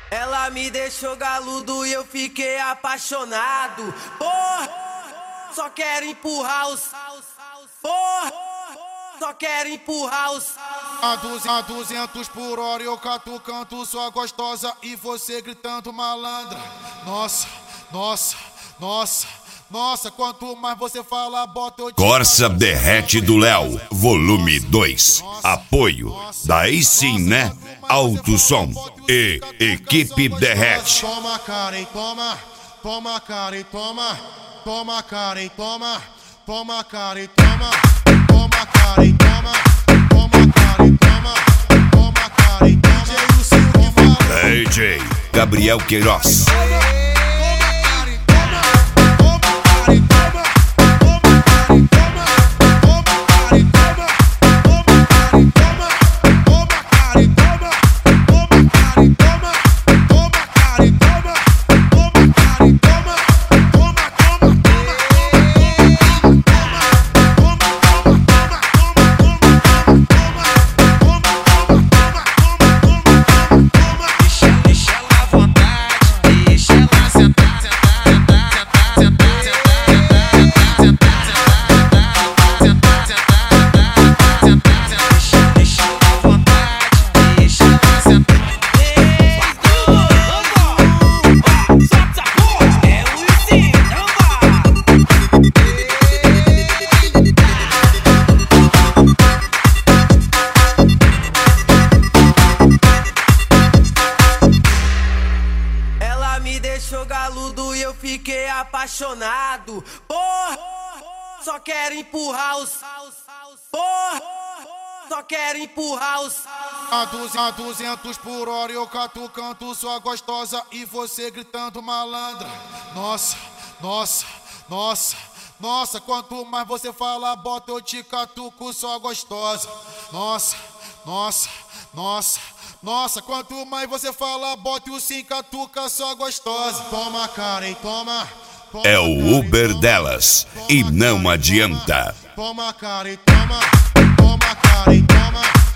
Ela me deixou galudo e eu fiquei apaixonado. Porra, só quero empurrar os. Porra, só quero empurrar os. A 200 por hora eu catucando sua gostosa e você gritando malandra. Nossa, nossa, nossa, nossa, quanto mais você fala, bota eu te... Corsa Derrete do Léo, volume 2. Apoio, daí sim, né? Alto Som e Equipe Derrete. Toma cara e toma, toma cara e toma, toma cara e toma, toma cara e toma, toma cara e toma, toma cara e toma, toma cara e toma. DJ Gabriel Queiroz. Deixou galudo e eu fiquei apaixonado. Porra, só quero empurrar os. Porra, só quero empurrar os. A 200 por hora eu catucando sua gostosa e você gritando malandra. Nossa, nossa, nossa, nossa, quanto mais você fala, bota eu te catuco sua gostosa. Nossa, nossa, nossa, nossa, quanto mais você fala, bota o sim catuca sua gostosa. Toma cara e toma. É o Uber delas e não adianta. Toma cara e toma, toma cara e toma.